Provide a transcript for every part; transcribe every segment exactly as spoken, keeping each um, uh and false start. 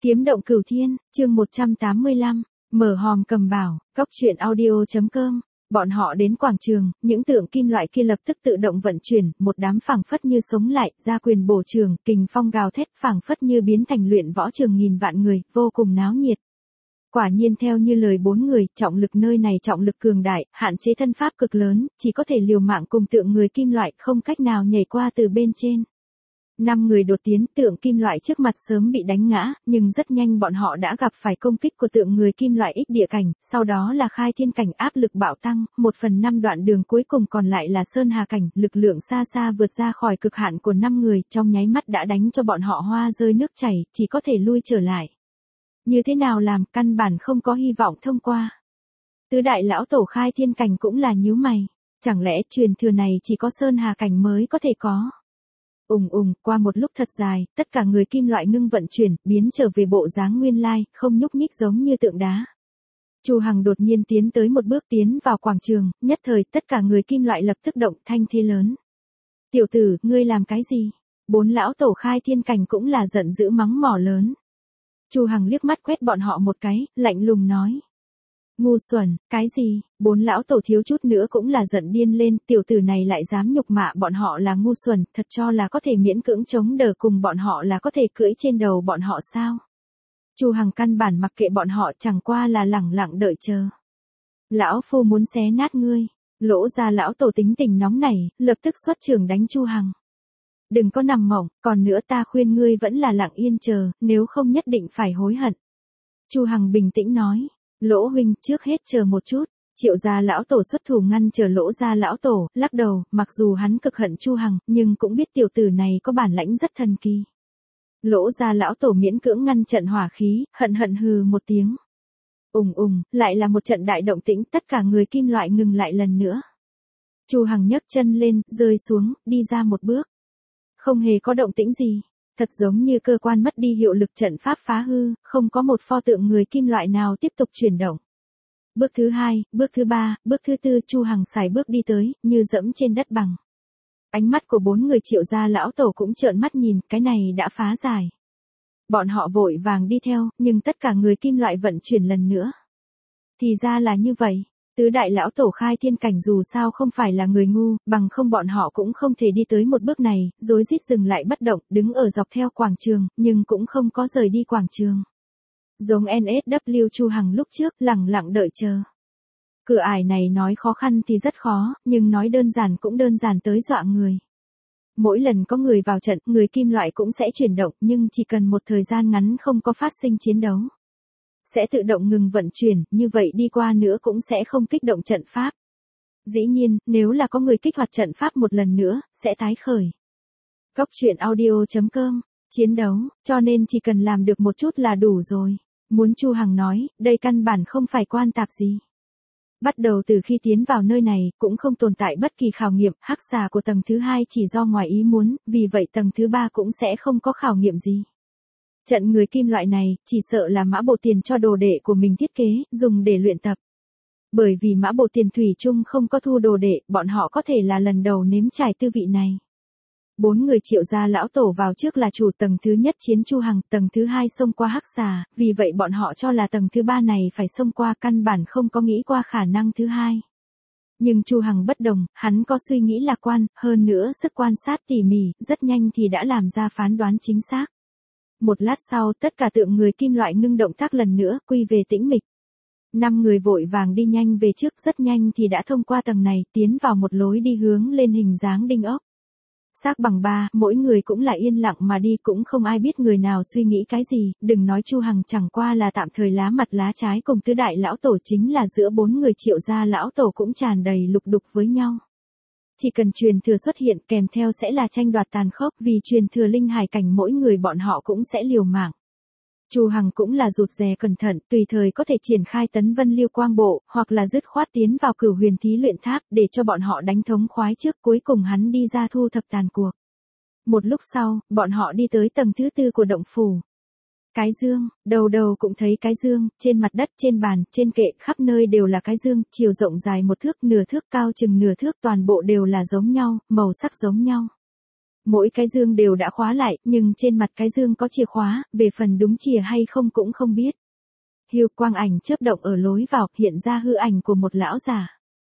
Kiếm động cửu thiên, chương một trăm tám mươi lăm, mở hòm cầm bảo, cóc truyện audio.com. Bọn họ đến quảng trường, những tượng kim loại kia lập tức tự động vận chuyển, một đám phảng phất như sống lại, ra quyền bổ trường, kình phong gào thét phảng phất như biến thành luyện võ trường nghìn vạn người, vô cùng náo nhiệt. Quả nhiên theo như lời bốn người, trọng lực nơi này trọng lực cường đại, hạn chế thân pháp cực lớn, chỉ có thể liều mạng cùng tượng người kim loại, không cách nào nhảy qua từ bên trên. Năm người đột tiến, tượng kim loại trước mặt sớm bị đánh ngã, nhưng rất nhanh bọn họ đã gặp phải công kích của tượng người kim loại ích địa cảnh, sau đó là khai thiên cảnh áp lực bạo tăng, một phần năm đoạn đường cuối cùng còn lại là sơn hà cảnh, lực lượng xa xa vượt ra khỏi cực hạn của năm người, trong nháy mắt đã đánh cho bọn họ hoa rơi nước chảy, chỉ có thể lui trở lại. Như thế nào làm, căn bản không có hy vọng thông qua. Tứ đại lão tổ khai thiên cảnh cũng là nhíu mày, chẳng lẽ truyền thừa này chỉ có sơn hà cảnh mới có thể có. Ùng ùng, qua một lúc thật dài, tất cả người kim loại ngưng vận chuyển, biến trở về bộ dáng nguyên lai, không nhúc nhích giống như tượng đá. Chu Hằng đột nhiên tiến tới một bước tiến vào quảng trường, nhất thời tất cả người kim loại lập tức động thanh thế lớn. Tiểu tử, ngươi làm cái gì? Bốn lão tổ khai thiên cảnh cũng là giận dữ mắng mỏ lớn. Chu Hằng liếc mắt quét bọn họ một cái, lạnh lùng nói. Ngu xuẩn, cái gì? Bốn lão tổ thiếu chút nữa cũng là giận điên lên, tiểu tử này lại dám nhục mạ bọn họ là ngu xuẩn, thật cho là có thể miễn cưỡng chống đỡ cùng bọn họ là có thể cưỡi trên đầu bọn họ sao? Chu Hằng căn bản mặc kệ bọn họ, chẳng qua là lẳng lặng đợi chờ. Lão phu muốn xé nát ngươi. Lỗ ra lão tổ tính tình nóng nảy, lập tức xuất trường đánh Chu Hằng. Đừng có nằm mộng, còn nữa ta khuyên ngươi vẫn là lặng yên chờ, nếu không nhất định phải hối hận. Chu Hằng bình tĩnh nói. Lỗ huynh, trước hết chờ một chút. Triệu gia lão tổ xuất thủ ngăn chờ Lỗ gia lão tổ, lắc đầu, mặc dù hắn cực hận Chu Hằng, nhưng cũng biết tiểu tử này có bản lãnh rất thần kỳ. Lỗ gia lão tổ miễn cưỡng ngăn trận hỏa khí, hận hận hừ một tiếng. Ùng ùng, lại là một trận đại động tĩnh, tất cả người kim loại ngừng lại lần nữa. Chu Hằng nhấc chân lên, rơi xuống, đi ra một bước. Không hề có động tĩnh gì. Thật giống như cơ quan mất đi hiệu lực, trận pháp phá hư, không có một pho tượng người kim loại nào tiếp tục chuyển động. Bước thứ hai, bước thứ ba, bước thứ tư, Chu Hằng sải bước đi tới, như dẫm trên đất bằng. Ánh mắt của bốn người Triệu gia lão tổ cũng trợn mắt nhìn, cái này đã phá giải. Bọn họ vội vàng đi theo, nhưng tất cả người kim loại vận chuyển lần nữa. Thì ra là như vậy. Tứ đại lão tổ khai thiên cảnh dù sao không phải là người ngu, bằng không bọn họ cũng không thể đi tới một bước này, rối rít dừng lại bất động, đứng ở dọc theo quảng trường, nhưng cũng không có rời đi quảng trường. Giống en ét vê Chu Hằng lúc trước, lẳng lặng đợi chờ. Cửa ải này nói khó khăn thì rất khó, nhưng nói đơn giản cũng đơn giản tới dọa người. Mỗi lần có người vào trận, người kim loại cũng sẽ chuyển động, nhưng chỉ cần một thời gian ngắn không có phát sinh chiến đấu. Sẽ tự động ngừng vận chuyển, như vậy đi qua nữa cũng sẽ không kích động trận pháp. Dĩ nhiên, nếu là có người kích hoạt trận pháp một lần nữa, sẽ tái khởi. Cóc truyện audio.com, chiến đấu, cho nên chỉ cần làm được một chút là đủ rồi. Muốn Chu Hằng nói, đây căn bản không phải quan tạp gì. Bắt đầu từ khi tiến vào nơi này, cũng không tồn tại bất kỳ khảo nghiệm, hắc xà của tầng thứ hai chỉ do ngoài ý muốn, vì vậy tầng thứ ba cũng sẽ không có khảo nghiệm gì. Trận người kim loại này, chỉ sợ là Mã Bộ Tiền cho đồ đệ của mình thiết kế, dùng để luyện tập. Bởi vì Mã Bộ Tiền thủy chung không có thu đồ đệ, bọn họ có thể là lần đầu nếm trải tư vị này. Bốn người Triệu gia lão tổ vào trước là chủ tầng thứ nhất chiến Chu Hằng, tầng thứ hai xông qua hắc xà, vì vậy bọn họ cho là tầng thứ ba này phải xông qua, căn bản không có nghĩ qua khả năng thứ hai. Nhưng Chu Hằng bất đồng, hắn có suy nghĩ lạc quan, hơn nữa sức quan sát tỉ mỉ, rất nhanh thì đã làm ra phán đoán chính xác. Một lát sau, tất cả tượng người kim loại ngưng động tác lần nữa, quy về tĩnh mịch. Năm người vội vàng đi nhanh về trước, rất nhanh thì đã thông qua tầng này, tiến vào một lối đi hướng lên hình dáng đinh ốc. Xác bằng ba, mỗi người cũng là yên lặng mà đi, cũng không ai biết người nào suy nghĩ cái gì, đừng nói Chu Hằng chẳng qua là tạm thời lá mặt lá trái cùng tứ đại lão tổ, chính là giữa bốn người Triệu gia lão tổ cũng tràn đầy lục đục với nhau. Chỉ cần truyền thừa xuất hiện, kèm theo sẽ là tranh đoạt tàn khốc, vì truyền thừa linh hải cảnh mỗi người bọn họ cũng sẽ liều mạng. Chu Hằng cũng là rụt rè cẩn thận, tùy thời có thể triển khai tấn vân lưu quang bộ, hoặc là dứt khoát tiến vào cửu huyền thí luyện tháp, để cho bọn họ đánh thống khoái trước, cuối cùng hắn đi ra thu thập tàn cuộc. Một lúc sau, bọn họ đi tới tầng thứ tư của động phủ. Cái dương, đầu đầu cũng thấy cái dương, trên mặt đất, trên bàn, trên kệ, khắp nơi đều là cái dương, chiều rộng dài một thước, nửa thước, cao chừng nửa thước, toàn bộ đều là giống nhau, màu sắc giống nhau. Mỗi cái dương đều đã khóa lại, nhưng trên mặt cái dương có chìa khóa, về phần đúng chìa hay không cũng không biết. Hưu quang ảnh chớp động ở lối vào, hiện ra hư ảnh của một lão già.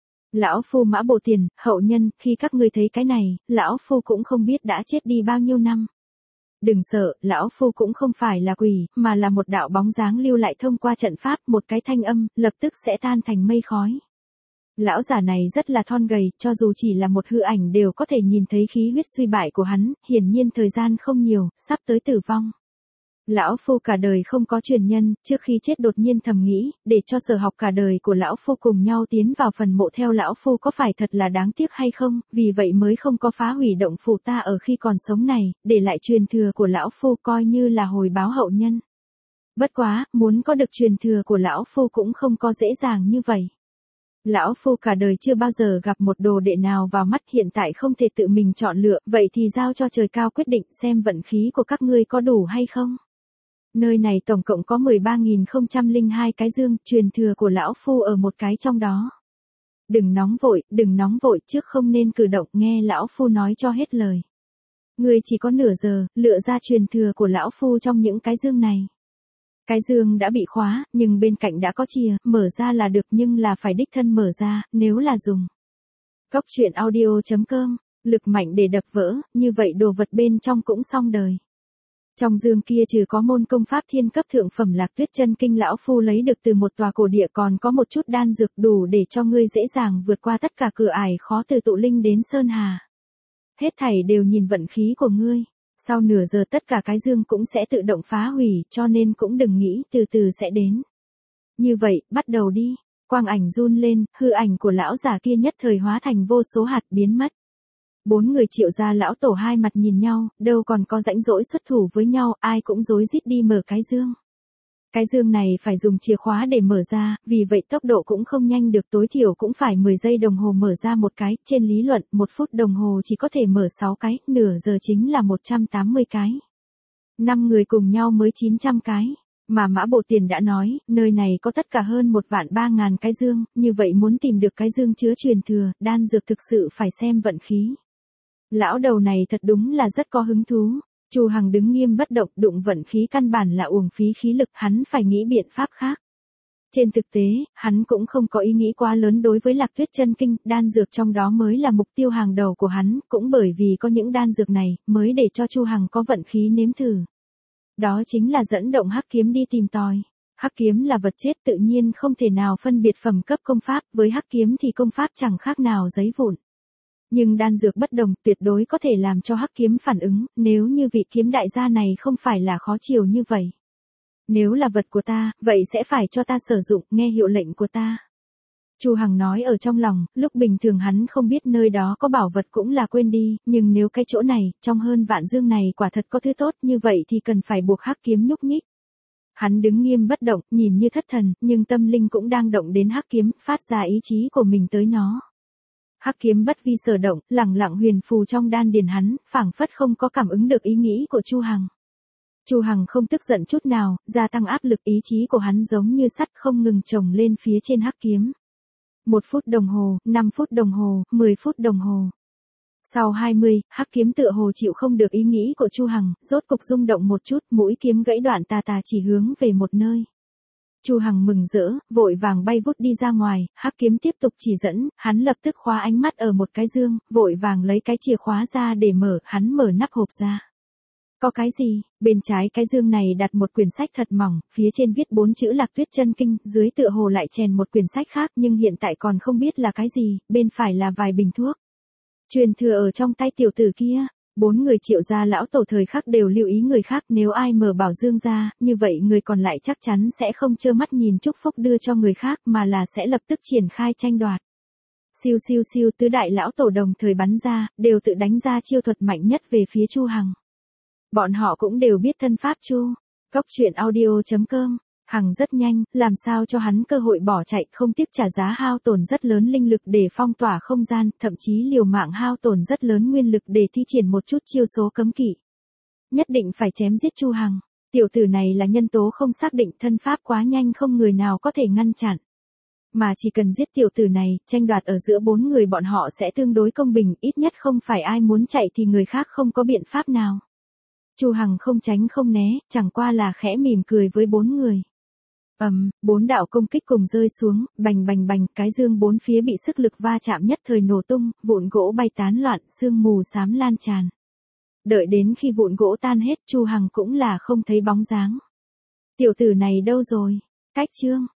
Lão phu Mã Bổ Tiền, hậu nhân, khi các ngươi thấy cái này, lão phu cũng không biết đã chết đi bao nhiêu năm. Đừng sợ, lão phu cũng không phải là quỷ, mà là một đạo bóng dáng lưu lại thông qua trận pháp, một cái thanh âm, lập tức sẽ tan thành mây khói. Lão già này rất là thon gầy, cho dù chỉ là một hư ảnh đều có thể nhìn thấy khí huyết suy bại của hắn, hiển nhiên thời gian không nhiều, sắp tới tử vong. Lão phu cả đời không có truyền nhân, trước khi chết đột nhiên thầm nghĩ, để cho sở học cả đời của lão phu cùng nhau tiến vào phần mộ theo lão phu có phải thật là đáng tiếc hay không, vì vậy mới không có phá hủy động phủ ta ở khi còn sống này, để lại truyền thừa của lão phu coi như là hồi báo hậu nhân. Bất quá, muốn có được truyền thừa của lão phu cũng không có dễ dàng như vậy. Lão phu cả đời chưa bao giờ gặp một đồ đệ nào vào mắt, hiện tại không thể tự mình chọn lựa, vậy thì giao cho trời cao quyết định xem vận khí của các ngươi có đủ hay không. Nơi này tổng cộng có mười ba nghìn không trăm lẻ hai cái dương, truyền thừa của lão phu ở một cái trong đó. Đừng nóng vội, đừng nóng vội, trước không nên cử động, nghe lão phu nói cho hết lời. Ngươi chỉ có nửa giờ, lựa ra truyền thừa của lão phu trong những cái dương này. Cái dương đã bị khóa, nhưng bên cạnh đã có chìa, mở ra là được nhưng là phải đích thân mở ra, nếu là dùng. Cốc truyện audio chấm com, lực mạnh để đập vỡ, như vậy đồ vật bên trong cũng xong đời. Trong dương kia trừ có môn công pháp thiên cấp thượng phẩm Lạc Tuyết Chân Kinh lão phu lấy được từ một tòa cổ địa, còn có một chút đan dược đủ để cho ngươi dễ dàng vượt qua tất cả cửa ải khó từ tụ linh đến sơn hà. Hết thảy đều nhìn vận khí của ngươi. Sau nửa giờ tất cả cái dương cũng sẽ tự động phá hủy, cho nên cũng đừng nghĩ từ từ sẽ đến. Như vậy, bắt đầu đi. Quang ảnh run lên, hư ảnh của lão già kia nhất thời hóa thành vô số hạt biến mất. Bốn người Triệu gia lão tổ hai mặt nhìn nhau, đâu còn có rãnh rỗi xuất thủ với nhau, ai cũng rối rít đi mở cái dương. Cái dương này phải dùng chìa khóa để mở ra, vì vậy tốc độ cũng không nhanh được, tối thiểu cũng phải mười giây đồng hồ mở ra một cái, trên lý luận, một phút đồng hồ chỉ có thể mở sáu cái, nửa giờ chính là một trăm tám mươi cái. năm người cùng nhau mới chín trăm cái. Mà Mã Bổ Tiền đã nói, nơi này có tất cả hơn một vạn ba ngàn cái dương, như vậy muốn tìm được cái dương chứa truyền thừa, đan dược thực sự phải xem vận khí. Lão đầu này thật đúng là rất có hứng thú. Chu Hằng đứng nghiêm bất động, đụng vận khí căn bản là uổng phí khí lực, hắn phải nghĩ biện pháp khác. Trên thực tế, hắn cũng không có ý nghĩ quá lớn đối với Lạc Tuyết Chân Kinh, đan dược trong đó mới là mục tiêu hàng đầu của hắn, cũng bởi vì có những đan dược này, mới để cho Chu Hằng có vận khí nếm thử. Đó chính là dẫn động hắc kiếm đi tìm tòi. Hắc kiếm là vật chết tự nhiên không thể nào phân biệt phẩm cấp công pháp, với hắc kiếm thì công pháp chẳng khác nào giấy vụn. Nhưng đan dược bất đồng, tuyệt đối có thể làm cho hắc kiếm phản ứng, nếu như vị kiếm đại gia này không phải là khó chiều như vậy. Nếu là vật của ta, vậy sẽ phải cho ta sử dụng, nghe hiệu lệnh của ta. Chu Hằng nói ở trong lòng, lúc bình thường hắn không biết nơi đó có bảo vật cũng là quên đi, nhưng nếu cái chỗ này, trong hơn vạn dương này quả thật có thứ tốt như vậy thì cần phải buộc hắc kiếm nhúc nhích. Hắn đứng nghiêm bất động, nhìn như thất thần, nhưng tâm linh cũng đang động đến hắc kiếm, phát ra ý chí của mình tới nó. Hắc kiếm bất vi sở động, lẳng lặng huyền phù trong đan điền hắn, phảng phất không có cảm ứng được ý nghĩ của Chu Hằng. Chu Hằng không tức giận chút nào, gia tăng áp lực, ý chí của hắn giống như sắt không ngừng chồng lên phía trên hắc kiếm. Một phút đồng hồ, năm phút đồng hồ, mười phút đồng hồ. Sau hai mươi, hắc kiếm tựa hồ chịu không được ý nghĩ của Chu Hằng, rốt cục rung động một chút, mũi kiếm gãy đoạn tà tà chỉ hướng về một nơi. Chu Hằng mừng rỡ, vội vàng bay vút đi ra ngoài, hắc kiếm tiếp tục chỉ dẫn, hắn lập tức khóa ánh mắt ở một cái dương, vội vàng lấy cái chìa khóa ra để mở, hắn mở nắp hộp ra. Có cái gì? Bên trái cái dương này đặt một quyển sách thật mỏng, phía trên viết bốn chữ Lạc Tuyết Chân Kinh, dưới tựa hồ lại chèn một quyển sách khác nhưng hiện tại còn không biết là cái gì, bên phải là vài bình thuốc. Truyền thừa ở trong tay tiểu tử kia. Bốn người Triệu gia lão tổ thời khắc đều lưu ý người khác, nếu ai mở bảo dương ra, như vậy người còn lại chắc chắn sẽ không trơ mắt nhìn chúc phúc đưa cho người khác mà là sẽ lập tức triển khai tranh đoạt. Siêu siêu siêu, tứ đại lão tổ đồng thời bắn ra, đều tự đánh ra chiêu thuật mạnh nhất về phía Chu Hằng. Bọn họ cũng đều biết thân pháp Chu. Cốc truyện audio chấm com. Hằng rất nhanh, làm sao cho hắn cơ hội bỏ chạy, không tiếc trả giá hao tổn rất lớn linh lực để phong tỏa không gian, thậm chí liều mạng hao tổn rất lớn nguyên lực để thi triển một chút chiêu số cấm kỵ. Nhất định phải chém giết Chu Hằng. Tiểu tử này là nhân tố không xác định, thân pháp quá nhanh không người nào có thể ngăn chặn. Mà chỉ cần giết tiểu tử này, tranh đoạt ở giữa bốn người bọn họ sẽ tương đối công bình, ít nhất không phải ai muốn chạy thì người khác không có biện pháp nào. Chu Hằng không tránh không né, chẳng qua là khẽ mỉm cười với bốn người. Ầm, um, bốn đạo công kích cùng rơi xuống, bành bành bành, cái dương bốn phía bị sức lực va chạm nhất thời nổ tung, vụn gỗ bay tán loạn, sương mù xám lan tràn. Đợi đến khi vụn gỗ tan hết, Chu Hằng cũng là không thấy bóng dáng. Tiểu tử này đâu rồi? Cách chương